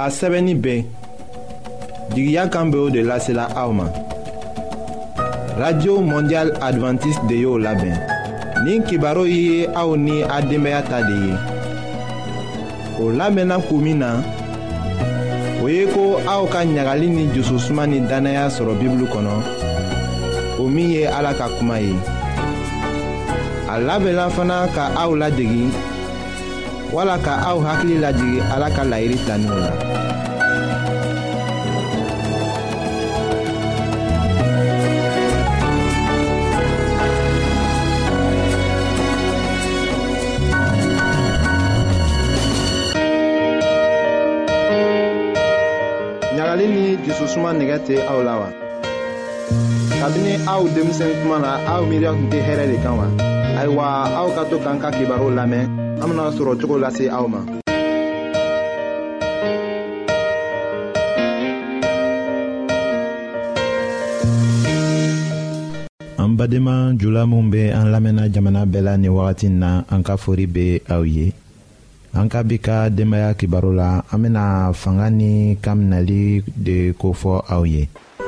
a sɛbɛnni bɛɛ jigiya kan bɛ o de lasela aw ma. Radio Mondial Adventiste de y'o labɛn. Nin kibaru ye aw ni a denbaya ta de ye. O labɛnna kun min na, o ye ko aw ka ɲagali ni jususuma ni danaya sɔrɔ Bibulu kɔnɔ, o min ye Ala ka kuma ye. A labɛnna fana ka aw ladegi, wala ka aw hakili lajigi Ala ka laɲini taninw la. Ɲagali ni jususuma nɛgɛ tɛ aw la wa? Kabini aw denmisɛn kuma na aw miiriya tun tɛ hɛrɛ de kan wa? Ayiwa, aw ka to k'an ka kibaru lamɛn, an bena sɔrɔ cogo lase aw ma. An badenma jula min bɛ an lamɛnna jamana bɛɛ la nin wagati na, an ka fori bɛ aw ye. An ka bi ka denbaya kibaru la, an bena fanga ni kan minɛli de kofɔ aw ye.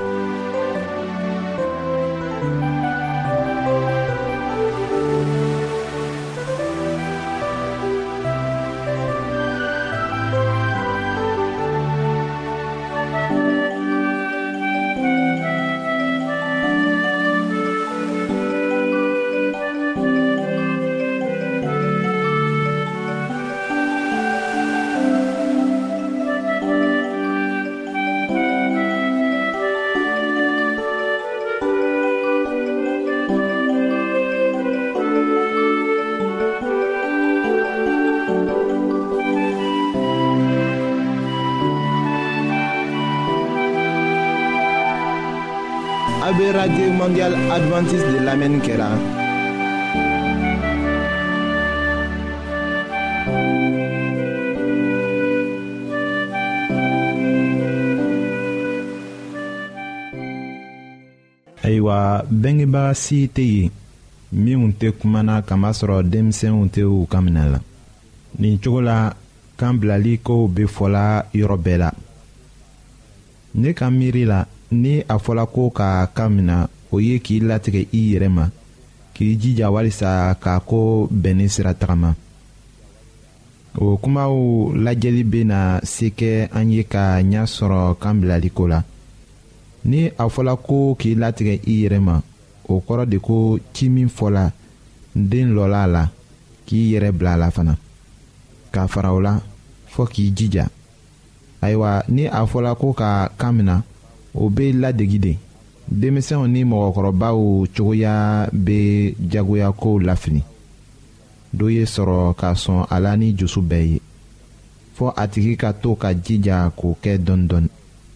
Abe Radio Mondial Adventiste de lamɛnni kɛra. Ayiwa, bengebaga si tɛ yen minnu tɛ kumana kamasɔrɔ denmisɛnw tɛ u kan minɛ la. Nin cogo la, kan bilali kow bɛ fɔla yɔrɔ bɛɛ la. Ne ka miiri la, ni a fɔla ko ka kan minɛ, o ye k'i latigɛ i yɛrɛ ma, k'i jija walisa k'a ko bɛnni sira tagama. O kumaw lajɛli bɛna se kɛ an ye ka ɲɛ sɔrɔ kan bilaliko la. Ni a fɔla ko k'i latigɛ i yɛrɛ ma, o kɔrɔ de ko ci min fɔla den lɔla a la, k'i yɛrɛ bila a la fana. K'a fara o la, fɔ k'i jija. Ayiwa, ni a fɔla ko ka kan minɛ, o bɛ ladegi de. Denmisɛnw ni mɔgɔkɔrɔbaw cogoya bɛ jagoya kow lafili. Dɔ ye sɔrɔ ka sɔn a la ni dusu bɛɛ ye, fɔ a tigi ka to ka jija k'o kɛ dɔɔni dɔɔni.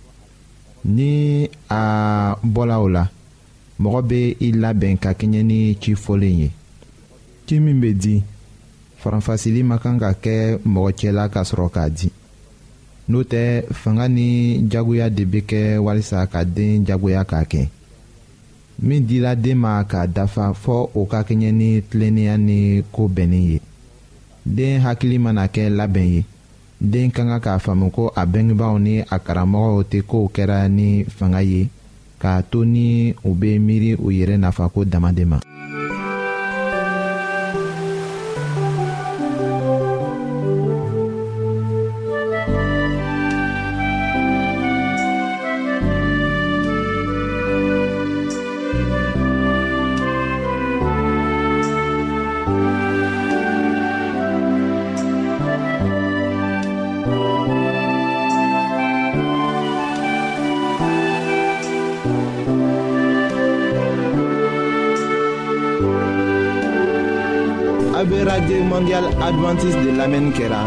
Ni a bɔla o la, mɔgɔ bɛ i labɛn ka kɛɲɛ ni ci fɔlen ye. Ci min bɛ di, faranfasili ma kan ka kɛ mɔgɔ cɛla ka sɔrɔ k'a di. N'o tɛ, fanga ni jagoya de bɛ kɛ walisa ka den jagoya k'a kɛ. Min dila den ma k'a dafa fɔ o ka kɛɲɛ ni tilennenya ni ko bɛnni ye. Den hakili mana kɛ labɛn ye, den ka kan k'a faamu ko a bengebaaw ni a karamɔgɔw tɛ kow kɛra ni fanga ye, k'a to ni u bɛ miiri u yɛrɛ nafa ko dama de ma. Abe Radio Mondial Adventiste de lamɛnni kɛra.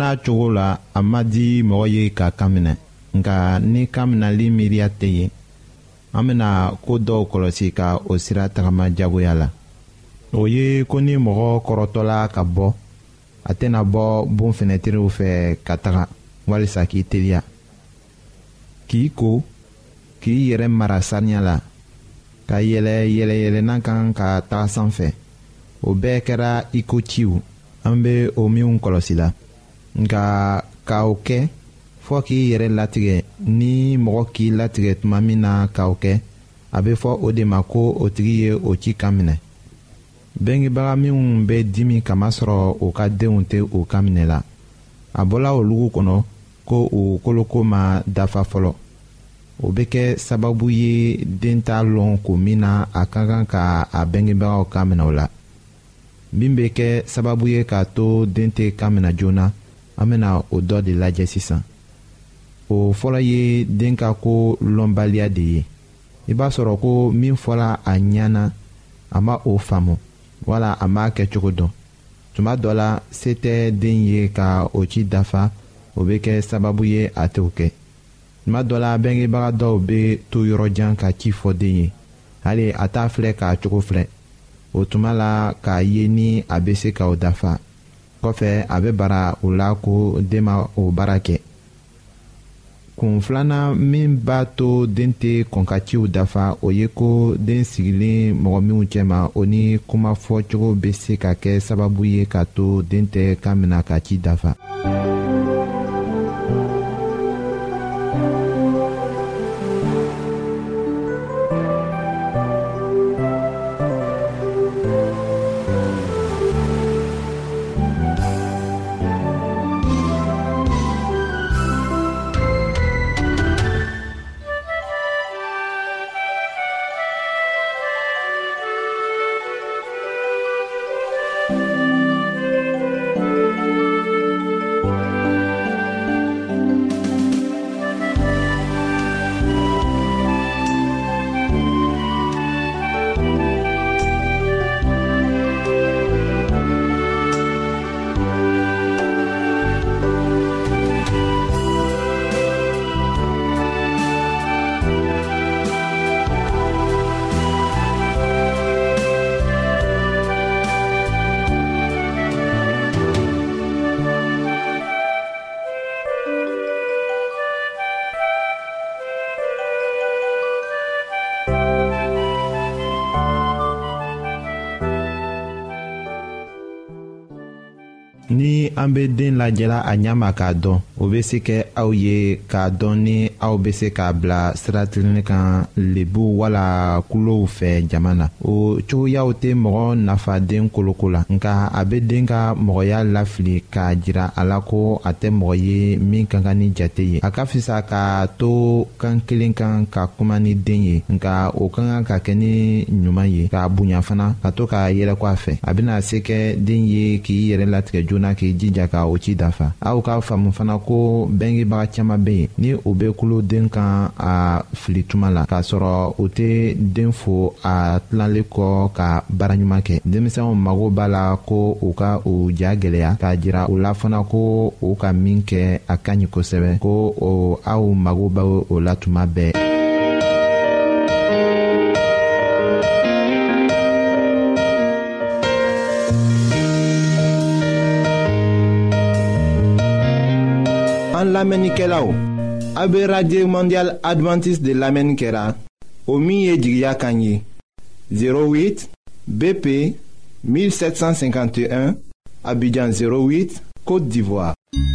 n'a cogo la a ma di mɔgɔ ye ka kan minɛ nka ni kan minɛli miiriya tɛ yen an bɛna ko dɔw kɔlɔsi ka o sira tagama jagoya la o ye ko ni mɔgɔ kɔrɔtɔla ka bɔ a tɛna bɔ bon fenɛtiriw fɛ ka taga walisa k'i teliya k'i ko k'i yɛrɛ mara saniya la ka yɛlɛyɛlɛnan kan ka taga sanfɛ o bɛɛ kɛra i ko ciw an bɛ o minw kɔlɔsila nka k'o kɛ fɔ k'i yɛrɛ latigɛ ni mɔgɔ k'i latigɛ tuma min na k'o kɛ a bɛ fɔ o de ma ko o tigi ye o ci kan minɛ bengebaga minw bɛ dimi kamasɔrɔ o ka denw tɛ o kan minɛ la a bɔla olugu kɔnɔ ko o koloko ma dafa fɔlɔ o bɛ kɛ sababu ye den t'a lɔn ko min na a ka kan ka a bengebagaw kan minɛ o la min bɛ kɛ sababu ye k'a to den tɛ kan minɛ joona an bɛna o dɔ de lajɛ sisan o fɔlɔ ye den ka ko lɔnbaliya de ye i b'a sɔrɔ ko min fɔra a ɲɛna a ma o faamu wala a m'a kɛ cogo dɔn tuma dɔ la se tɛ den ye ka o ci dafa o bɛ kɛ sababu ye a t'o kɛ tuma dɔ la bengebaga dɔw bɛ to yɔrɔjan ka ci fɔ den ye hali a t'a filɛ k'a cogo filɛ o tuma la k'a ye ni a bɛ se k'o dafa kɔfɛ a bɛ bara o la ko den ma o baara kɛ kun filanan min b'a to den tɛ kɔn ka ciw dafa o ye ko den sigilen mɔgɔ minnu cɛma o ni kumafɔcogo bɛ se ka kɛ sababu ye k'a to den tɛ kan minɛ ka ci dafa. ni an bɛ den lajɛla a ɲɛ ma k'a dɔn o bɛ se kɛ aw ye k'a dɔn ni aw bɛ se k'a bila sira tilenni kan lebu wala kulow fɛ jama na o cogoyaw tɛ mɔgɔ nafa den koloko la nka a bɛ den ka mɔgɔya lafili k'a jira a la ko a tɛ mɔgɔ ye min ka kan ni jate ye a ka fisa k'a to kan kelen kan ka kuma ni den ye nka o ka kan ka kɛ ni ɲuman ye k'a bonya fana ka to k'a yɛlɛkɔ a fɛ a bɛna se kɛ den ye k'i yɛrɛ latigɛ joona k'i jija ka o ci dafa aw k'a faamu fana ko bengebaga caman bɛ yen ni o bɛ kulo den kan a fili tuma la k'a sɔrɔ o tɛ den fo a tilalen kɔ ka baaraɲuman kɛ denmisɛnw mago b'a la ko u ka o ja gɛlɛya k'a jira u la fana ko u ka min kɛ a ka ɲi kosɛbɛ ko aw mago bɛ o la tuma bɛɛ. An lamɛnnikɛlaw a bɛ radio mondial adventiste de lamɛnni kɛra o min ye jigiya kan ye 08 BP 1751 Abidjan 08 Côte d'Ivoire.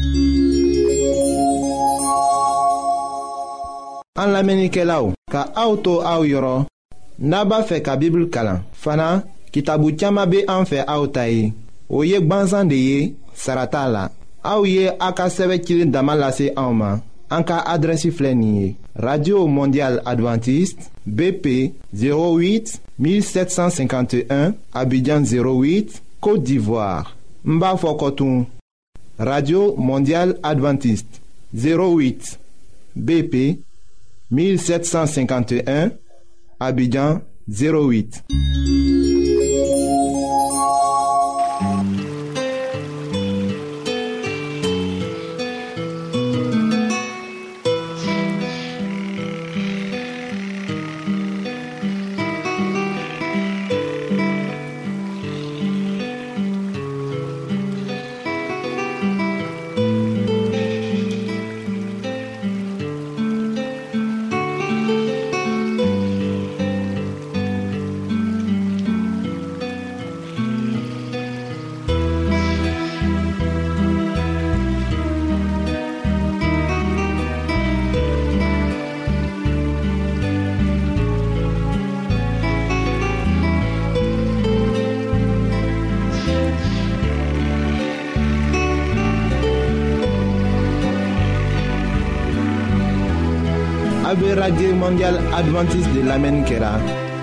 An lamɛnnikɛlaw ka aw to aw yɔrɔ n'a b'a fɛ ka Bible kalan fana kitabu caman bɛ an fɛ aw ta ye o ye gwanzan de ye sara t'a la. Aw ye a ka sɛbɛn cilen dama lase anw ma an ka adrɛsi filɛ nin ye radio mondial adventiste BP 08 1751 Abidjan 08 Côte d'Ivoire. N b'a fɔ kɔtun radio mondial adventiste 08 BP 1751 Abidjan 08. A bɛ Radio Mondial Adventiste de lamɛnni kɛra.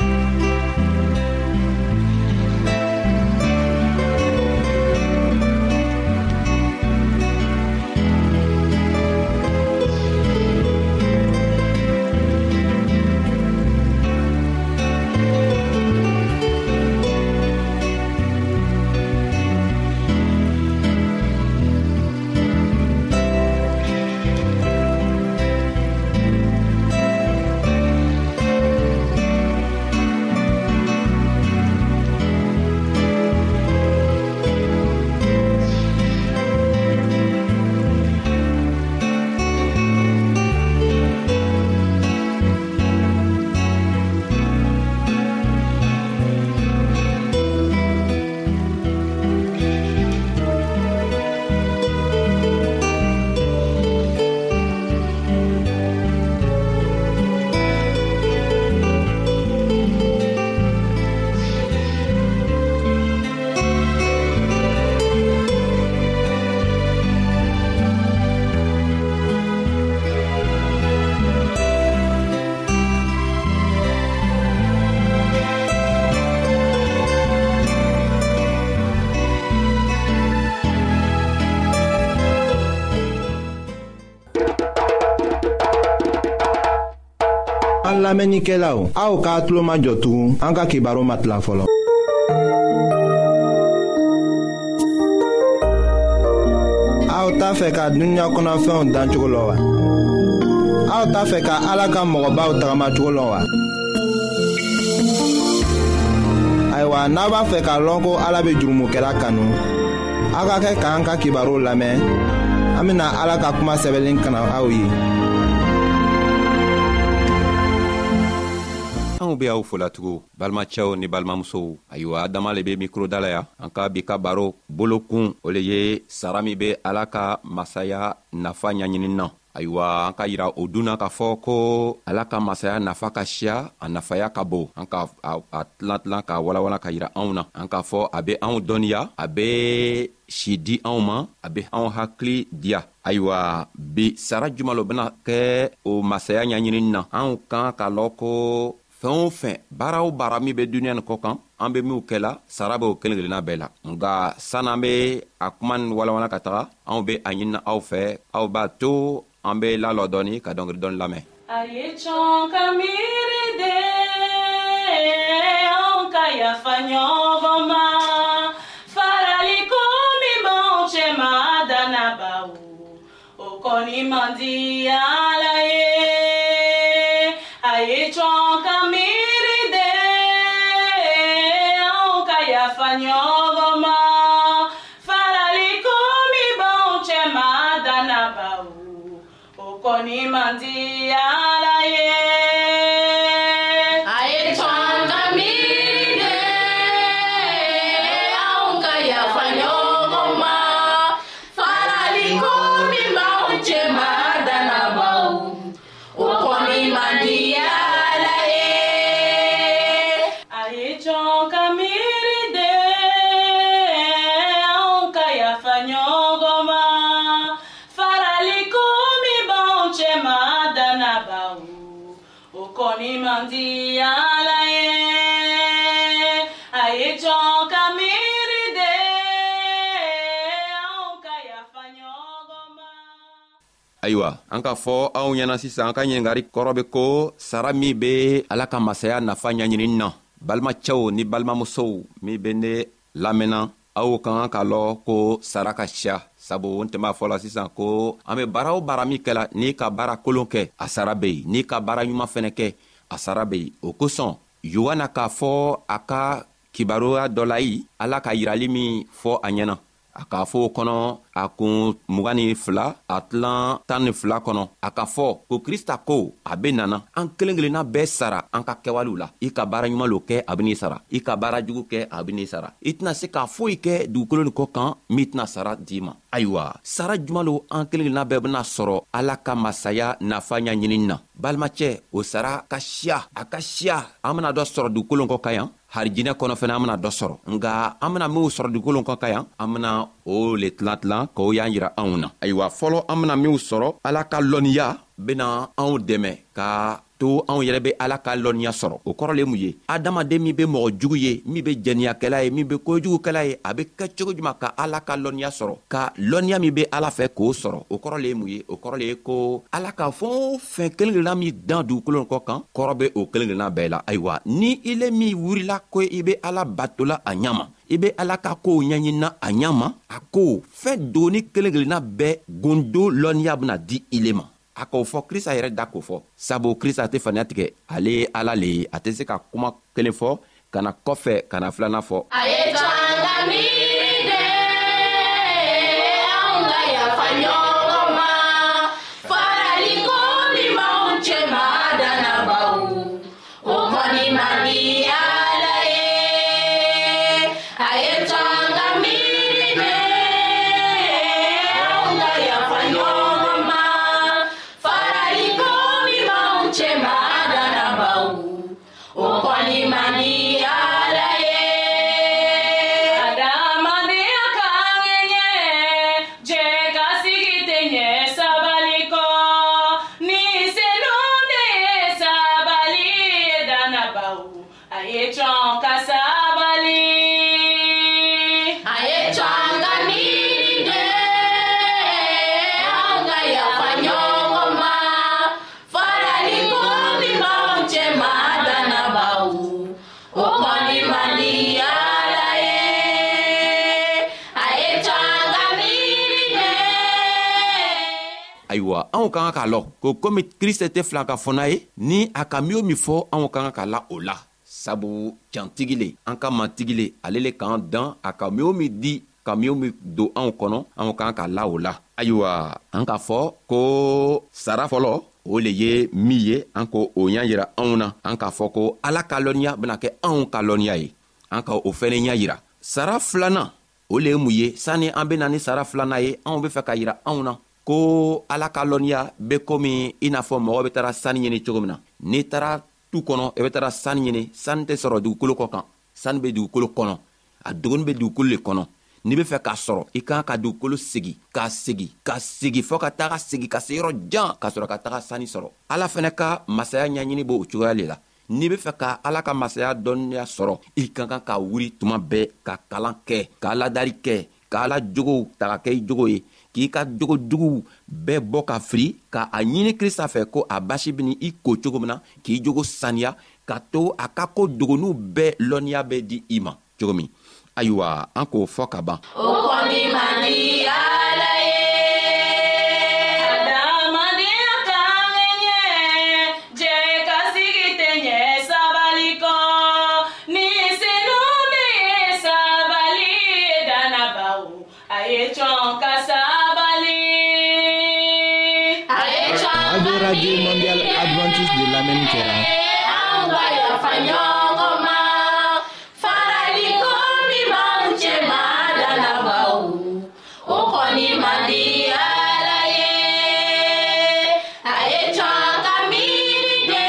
An lamɛnnikɛlaw, aw k'a tulo majɔ tugun an ka kibaru matila fɔlɔ. Aw t'a fɛ ka dunuya kɔnɔfɛnw dan cogo la wa? Aw t'a fɛ ka Ala ka mɔgɔbaw tagama cogo la wa? Ayiwa, n'a b'a fɛ k'a lɔn ko Ala bɛ jurumokɛla kanu, aw ka kɛ k'an ka kibaru lamɛn. An bɛna Ala ka kuma sɛbɛnlen kana aw ye. Anw be aw folatugu balimacɛw ni balimamusow. Ayiwa, Adama le be mikro dala ya. An ka bi ka baro bolokun o le ye sara min be Ala ka masaya nafa ɲaɲinin na. Ayiwa, an ka yira o dunna k'a fɔ ko Ala ka masaya nafa ka siya, a nafaya ka bon. An ka a tilan ka walawala ka yira anw na. An k'a fɔ a be anw dɔnniya, a be si di anw ma, a be anw hakili diya. Ayiwa, bi sara juma lo bena kɛ o masaya ɲaɲinin na. Anw kan ka lɔn ko fɛn o fɛn, baara o baara min bɛ duniya nin kɔ kan, an bɛ minw kɛla, sara bɛ o kelen kelenna bɛɛ la. Nka san'an bɛ a kuma nin walawala ka taga, anw bɛ a ɲinina aw fɛ, aw b'a to an bɛ lalɔ dɔɔni ka dɔnkili dɔɔni lamɛn. A ye cɔn ka miiri de, anw ka yafa ɲɔgɔn ma, faraliko min b'anw cɛ ma danaba o kɔni man di Ala ye. A ye cɔn ka miiri de, anw ka yafa ɲɔgɔn ma, faraliko min b'anw cɛ ma danaba o kɔni man di Ala ye. A ye cɔn ka miiri de, anw ka yafa ɲɔgɔn ma, faraliko min b'anw cɛ ma danaba o kɔni man di Ala ye. A ye cɔn ka miiri de, anw ka yafa ɲɔgɔn ma, faraliko min b'anw cɛ ma danaba o kɔni man di Ala ye. A ye cɔn ka miiri de, anw ka yafa ɲɔgɔn ma. Ayiwa, an k'a fɔ anw ɲɛna sisan, an ka ɲininkali kɔrɔ be ko sara min be Ala ka masaya nafa ɲaɲinin na. Balimacɛw ni balimamusow min be ne lamɛnna, aw kan k'a lɔn ko sara ka siya. Sabu n tun b'a fɔ la sisan ko an be baara o baara min kɛla, n'i ka baara kolon kɛ, a sara be yen. N'i ka baara ɲuman fɛnɛ kɛ, a sara be yen. O kosɔn Yohana k'a fɔ a ka kibaruya dɔ la yi, Ala ka yirali min fɔ a ɲɛna, a k'a fɔ o kɔnɔ a kun 22 a tilan 12 kɔnɔ, a ka fɔ ko Krista ko a be nana an kelen kelenna bɛɛ sara an ka kɛwalew la. I ka baara ɲuman lo kɛ, a ben'i sara. I ka baara jugu kɛ, a ben'i sara. I tɛna se k'a foyi kɛ dugukolo nin kɔ kan min tɛna sara d'i ma. Ayiwa, sara juman lo an kelen kelenna bɛɛ bena sɔrɔ Ala ka masaya nafa ɲaɲinin na. Balimacɛ, o sara ka siya, a ka siya. An bena dɔ sɔrɔ dugukolo kɔ kan yan, harijinɛ kɔnɔ fɛnɛ an bena dɔ sɔrɔ. Nga an bena minw sɔrɔ dugukolo kɔ kan yan, an bena o le tilan k'o y'an yira anw na. Ayiwa, fɔlɔ an bena minw sɔrɔ Ala ka lɔnniya bena anw dɛmɛ ka to anw yɛrɛ be Ala ka lɔnniya sɔrɔ. O kɔrɔ le mun ye? Adamaden min be mɔgɔ jugu ye, min be jɛniyakɛla ye, min be kojugukɛla ye, a be kɛ cogo juman ka Ala ka lɔnniya sɔrɔ? Ka lɔnniya min be Ala fɛ k'o sɔrɔ. O kɔrɔ le mun ye? O kɔrɔ le ye ko Ala ka fɛn fɛn kelen kelenna min dan dugukolo kɔ kan, kɔrɔ be o kelen kelenna bɛɛ la. Ayiwa, ni i le min wurila ko i be Ala batola a ɲama, i be Ala ka kow ɲɛɲinina a ɲama, a ko fɛn doni kelen kelenna bɛɛ gondo lɔnniya bena di i le ma. A k'o fɔ Krista yɛrɛ da k'o fɔ. Sabu Krista tɛ faniya tigɛ, ale ye Ala le ye. A tɛ se ka kuma kelen fɔ ka na kɔfɛ ka na filanan fɔ. A ye to an ka miiri de, anw ka yafa ɲɔgɔn ma. Faraliko min b'anw cɛma dannabaw, o kɔni man di Ala ye. A ye to an ka miiri de, anw ka yafa ɲɔgɔn ma. Faraliko min b'anw cɛma dannabaw, o kɔni man di Ala ye. Adamadenya kan ɲɛ, jɛ ka sigi tɛ ɲɛ sabali kɔ. Ni senun de ye sabali ye dannabaw, a ye cɔn ka sabali. A ye to an ka miiri de, anw ka yafa ɲɔgɔn ma. Faraliko min b'anw cɛma dannabaw, o kɔni man di Ala ye. A ye to an ka miiri de. Ayiwa, anw ka kan k'a lɔn ko komi Krista tɛ fila ka fɔna ye, ni a ka min o min fɔ anw ka kan ka la o la. Sabu cantigi le, an ka matigi le, ale le k'an dan a ka min o min di, ka min o min don anw kɔnɔ, anw ka kan ka la o la. Ayiwa, an k'a fɔ ko sara fɔlɔ, o le ye min ye, an ko o ɲa yira anw na. An k'a fɔ ko Ala ka lɔnniya bena kɛ anw ka lɔnniya ye. An ka o fɛnɛ ɲa yira. Sara filanan, o le ye mun ye? Sani an bena ni sara filanan ye, anw be fɛ ka yira anw na ko Ala ka lɔnniya be komi i n'a fɔ mɔgɔ be tara sani ɲini cogo min na. N'i tara tu kɔnɔ, i be tara sani ɲini, sani tɛ sɔrɔ dugukolo kɔ kan, sani be dugukolo kɔnɔ, a dogoni be dugukolo le kɔnɔ. N'i be fɛ k'a sɔrɔ, i kan ka dugukolo segi, k'a segi fɔɔ ka taga segi ka se yɔrɔ jan ka sɔrɔ ka taga sani sɔrɔ. Ala fɛnɛ ka masaya ɲaɲini b'o cogoya le la. N'i be fɛ ka Ala ka masaya dɔnniya sɔrɔ, i ka kan ka wuri tuma bɛɛ ka kalan kɛ, ka aladari kɛ, ka Ala jogow ta ka kɛ i jogo ye, k'i ka jogo juguw bɛɛ bɔ ka firi, ka a ɲini Krista fɛ ko a basi beni i ko cogo min na, k'i jogo saniya, ka to a ka ko dogoniw bɛɛ lɔnniya bɛ di i ma cogo min. Ayiwa, an k'o fɔ ka ban. O kɔni man di Ala ye. Adamadenya kan ɲɛ, jɛ ka sigi tɛ ɲɛ sabali kɔ. Ni senun de ye sabali ye dannabaw, a ye cɔn ka sabali. A ye to an Radio ka Radio miiri Mondial de, Adventiste de l'Amen kɛra. anw ka yafa ɲɔgɔn ma. Faraliko min b'anw cɛma dannabaw, o kɔni man di Ala ye. A ye to an ka miiri de,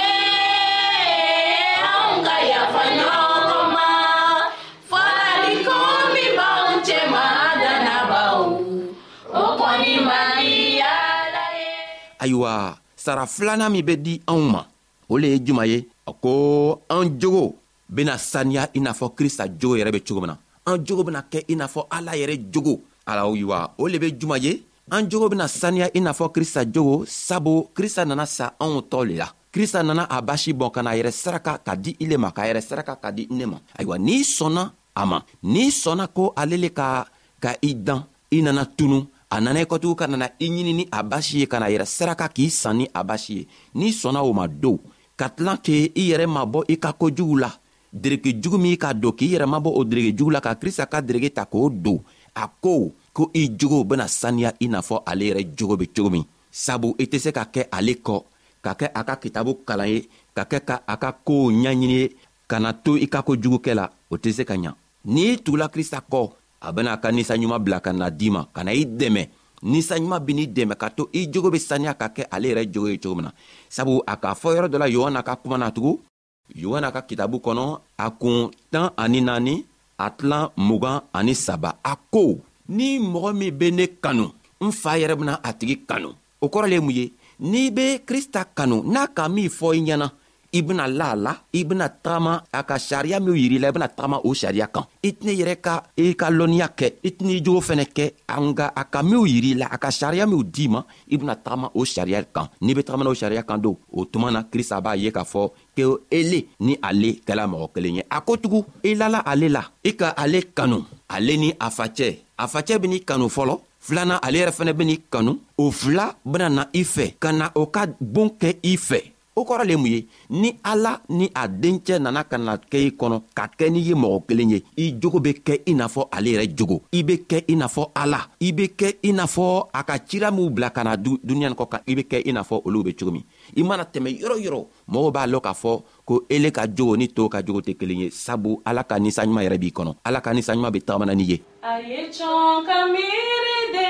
anw ka yafa ɲɔgɔn ma. Faraliko min b'anw cɛma dannabaw, o kɔni man di Ala ye. Ayiwa, sara filanan min be di anw ma, o le ye juman ye? A ko an jogo bena saniya i n'a fɔ Krista jogo yɛrɛ be cogo min na. An jogo bena kɛ i n'a fɔ Ala yɛrɛ jogo. Ayiwa, o le be juman ye? An jogo bena saniya i n'a fɔ Krista jogo, sabu Krista nana sa anw tɔ le la. Krista nana a basi bɔn ka na yɛrɛ saraka ka di ile ma, ka yɛrɛ saraka ka di ne ma. Ayiwa, n'i sɔnna a ma, n'i sɔnna ko ale le ka i dan, i nana tunu, a nana i kɔtugu ka nana i ɲini ni a basi ye, ka na yɛrɛ saraka k'i san ni a basi ye. N'i sɔnna o ma don, ka tilan k'i yɛrɛ mabɔ i ka kojugu la, dereke jugu min ka don k'i yɛrɛ mabɔ o dereke jugu la, ka Krista ka dereke ta k'o don, a ko i jogo bena saniya i n'a fɔ ale yɛrɛ jogo be cogo min. Sabu i tɛ se ka kɛ ale kɔ, ka kɛ a ka kitabu kalan ye, ka kɛ ka a ka koow ɲaɲini ye, ka na to i ka kojugukɛ la, o tɛ se ka ɲa. N'i tugula Krista kɔ, a bena a ka ninsanɲuman bila ka na di ma, ka na i dɛmɛ. Ninsanɲuman ben'i dɛmɛ ka to i jogo be saniya ka kɛ ale yɛrɛ jogo ye cogo min na. Sabu a k'a fɔ yɔrɔ dɔ la Yohana ka kuma na tugun, Yohana ka kitabu kɔnɔ a kun 14 a tilan 23 a ko, ni mɔgɔ min be ne kanu, n fa yɛrɛ bena a tigi kanu. O kɔrɔ le mun ye? n'i be Krista kanu n'a ka min fɔ i ɲɛna i bena la la i bena tagama a ka sariya minw yiri la i bena tagama o sariya kan i tɛnɛ yɛrɛ ka i ka lɔnniya kɛ i tɛnɛ i jogo fɛnɛ kɛ nga a ka minw yiri la a ka sariya minw d'i ma i bena tagama o sariya kan n'i be tagamana o sariya kan don o tuma na Krista b'a ye k'a fɔ ke ele ni ale kɛla mɔgɔ kelen ye a ko tugun i lala ale la i ka ale kanu ale ni a facɛ ben'i kanu fɔlɔ filanan ale yɛrɛ fɛnɛ ben'i kanu o fila bena na i fɛ ka na o ka boon kɛ i fɛ o kɔrɔ le mun ye ni ala ni a dencɛ nana ka na kɛ i kɔnɔ ka kɛ n'i ye mɔgɔ kelen ye i jogo be kɛ i n'a fɔ ale yɛrɛ jogo i be kɛ i n'a fɔ ala i be kɛ i n'a fɔ a ka cira minw bila ka na duniɲa nin kɔ kan i be kɛ i n'a fɔ olu be cogo min i mana tɛmɛ yɔrɔ yɔrɔ mɔgɔw b'a lɔn k'a fɔ ko ele ka jogo ni tɔw ka jogo tɛ kelen ye sabu ala ka ninsanɲuman yɛrɛ b'i kɔnɔ ala ka ninsanɲuman be tagamana n'i ye a ye cɔn ka miiri de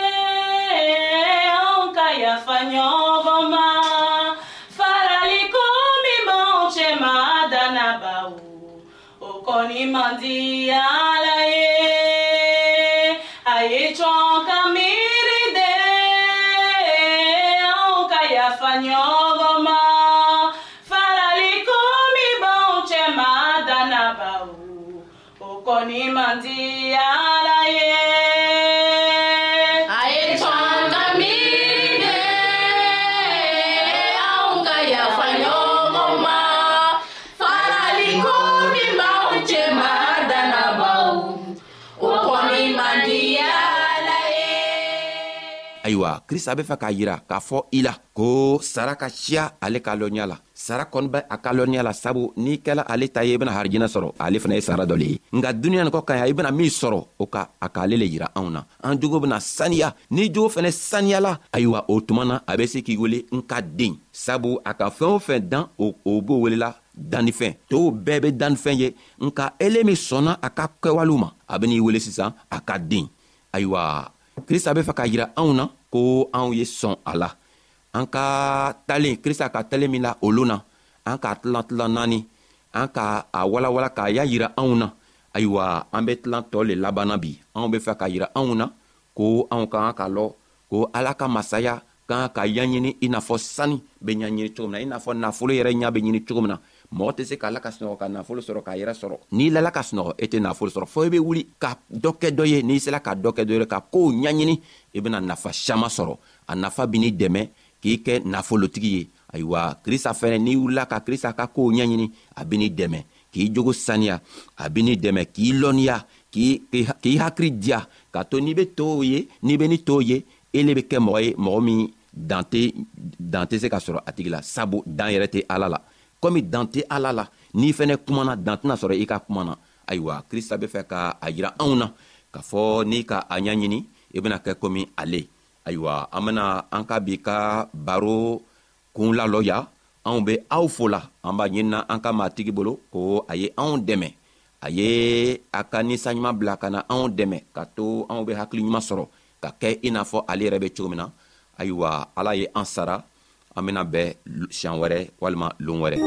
anw ka yafa ɲɔgɔn ma faraliko min b'anw cɛma danaba o kɔni man di ala ye a ye cɔn ka miiri de anw ka yafa ɲɔgɔn ma faraliko min b'anw cɛma danaba o kɔni man di ala ye. ayiwa Krista be fɛ k'a yira k'a fɔ i la ko sara ka siya ale ka lɔnniya la sara kɔni bɛ a ka lɔnniya la sabu n'i kɛla ale ta ye i bena harijinɛ sɔrɔ ale fana ye sara dɔ le ye nga duniɲa nin kɔ kan ya i bena min sɔrɔ o ka a k'ale le yira anw na an jogo bena saniya n'i jogo fɛnɛ saniyala ayiwa o tuma na a be se k'i wele n ka den sabu a ka fɛn o fɛn dan o b'o welela dannifɛn tow bɛɛ be dannifɛn ye nka ele min sɔnna a ka kɛwalew ma a ben'i wele sisan a ka den ayiwa Krista be fɛ k'a yira anw na ko anw ye sɔn a la an ka talen Krista ka talen min la olu na an k'a tilan naani an ka a walawala k'a y'a yira anw na ayiwa an be tilan tɔ le labanna bi anw be fɛ k'a yira anw na ko anw ka kan k'a lɔn ko ala ka masaya kan ka ɲaɲini i n'a fɔ sani be ɲaɲini cogo min na i n'a fɔ nafolo yɛrɛ ɲa be ɲini cogo min na mɔgɔ tɛ se k'ala ka sunɔgɔ ka nafolo sɔrɔ k'a yɛrɛ sɔrɔ n'i lala ka sunɔgɔ e tɛ nafolo sɔrɔ fɔ i be wuli ka dɔ kɛ dɔ ye n'i sela ka dɔ kɛ dɔ ye ka koow ɲaɲini i bena nafa saman sɔrɔ a nafa b'i dɛmɛ k'i kɛ nafolotigi ye ayiwa Krista fɛnɛ n'i wulila ka Krista ka koow ɲaɲini a b'i dɛmɛ k'i jogo saniya a b'i dɛmɛ k'i lɔnniya k'i hakili diya k'a to n'i be tow ye n'i be ni tow ye ele be kɛ mɔgɔ ye mɔgɔ min dan tɛ se ka sɔrɔ a tigi la sabu dan yɛrɛ tɛ ala la komi dan tɛ ala la n'i fɛnɛ kumana dan tɛna sɔrɔ i ka kuma na ayiwa Krista be fɛ ka a yira anw na k'a fɔ n'i ka a ɲaɲini i bena kɛ komi ale ayiwa an bena an ka bi ka baro kun lalɔ ya anw be aw fola an b'a ɲinina an ka matigi bolo ko a ye anw dɛmɛ a ye a ka ninsanɲuman bila ka na anw dɛmɛ ka to anw be hakiliɲuman sɔrɔ ka kɛ i n'a fɔ ale yɛrɛ be cogo min na ayiwa ala ye an sara an bena bɛn siɲan wɛrɛ walima loon wɛrɛ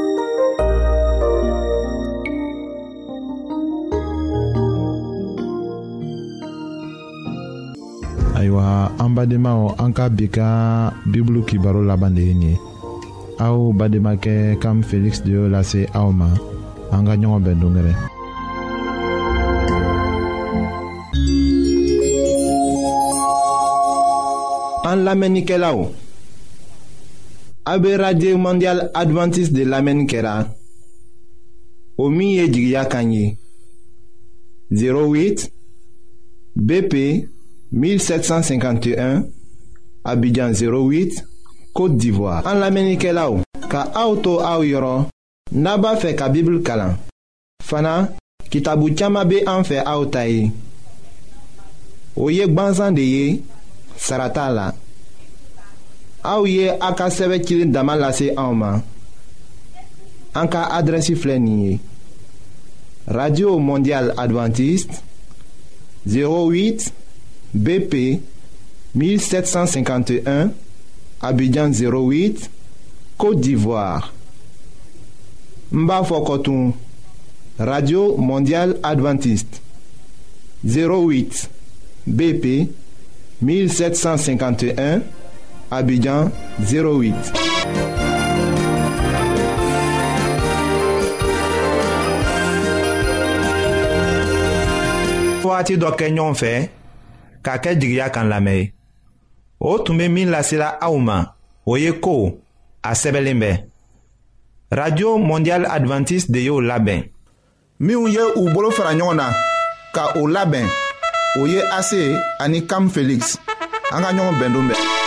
ayiwa an badenmaw an ka bi ka bibulu kibaro laban de ye nin ye aw bademakɛ kam Felix de y'o lase aw ma an ka ɲɔgɔn bɛn dongɛrɛ an lamɛnnikɛlaw a be radio mondial adventiste de lamɛnni kɛra o min ye jigiya kan ye 08 BP 1751 Abidjan 08 Côte d'Ivoire. An lamɛnnikɛlaw ka aw to aw yɔrɔ n'a b'a fɛ ka Bible kalan fana kitabu caman be an fɛ aw ta ye o ye gwanzan de ye sara t'a la aw ye a ka sɛbɛ cili dama lase anw ma an ka adrɛsi filɛ nin ye Radio Mondial Adventiste 08 BP 1751 Abidjan 08 Côte d'Ivoire. M'ba fɔ kɔtun Radio Mondial Adventiste 08 BP 1751 Abidjan 08. Waati dɔ kɛ ɲɔgɔn fɛ k'a kɛ jigiya kan lamɛn o tun bɛ min lasela aw ma o ye ko a sɛbɛnlen bɛ radio mondial adventiste de y'o labɛn minnu ye u bolo fara ɲɔgɔn na ka o labɛn o ye AC ani Cam Felix an ka ɲɔgɔn bɛn don bɛɛ